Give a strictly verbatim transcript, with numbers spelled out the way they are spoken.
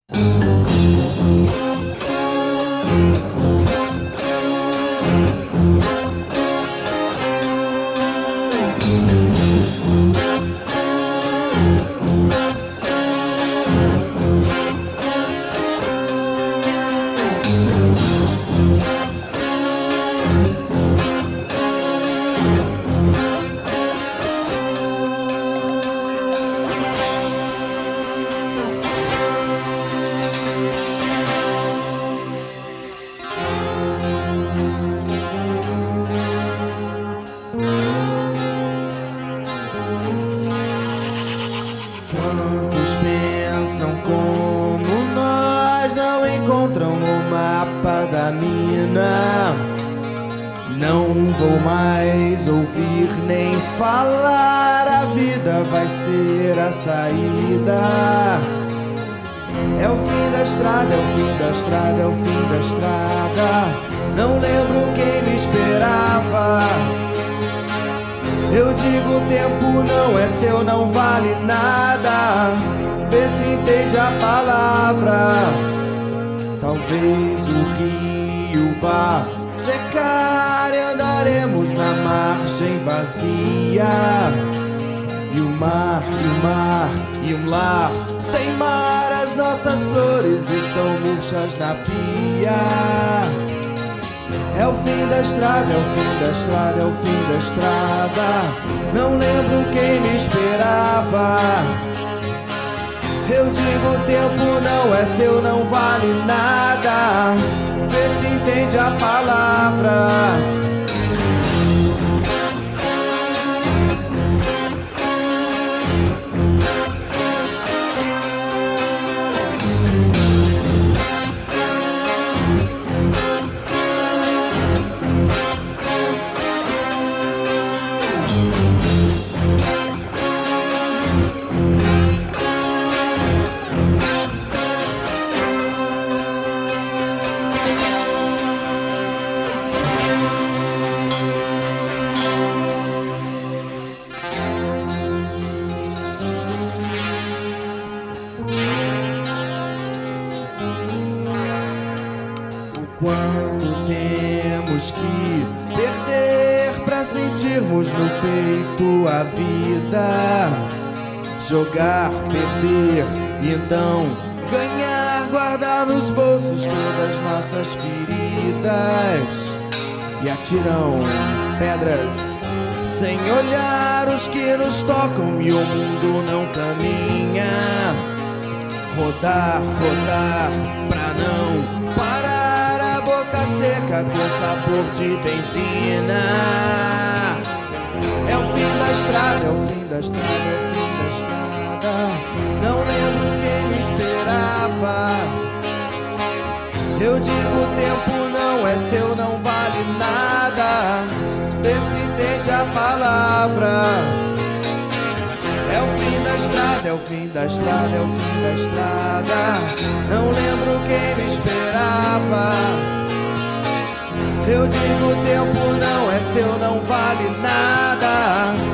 Quantos pensam como nós, não encontram o mapa da mina. Não vou mais ouvir nem falar, a vida vai ser a saída. É o fim da estrada, é o fim da estrada, é o fim da estrada. Não lembro quem me esperava. Eu digo, o tempo não é seu, não vale nada. Vê se entende a palavra. Talvez o rio vá secar e andaremos na margem vazia. E o mar, e o mar, e um lar sem mar. As nossas flores estão murchas na pia. É o fim da estrada, é o fim da estrada, é o fim da estrada. Não lembro quem me esperava. Eu digo, o tempo não é seu, não vale nada. Vê se entende a palavra. Quanto temos que perder pra sentirmos no peito a vida? Jogar, perder e então ganhar, guardar nos bolsos todas nossas feridas. E atiram pedras sem olhar os que nos tocam e o mundo não caminha. Rodar, rodar pra não parar. Seca com sabor de benzina. É o fim da estrada, é o fim da estrada, é o fim da estrada. Não lembro quem me esperava. Eu digo, o tempo não é seu, não vale nada. Vê se entende a palavra. É o fim da estrada, é o fim da estrada, é o fim da estrada. Não lembro quem me esperava. Eu digo, o tempo não é seu, não vale nada.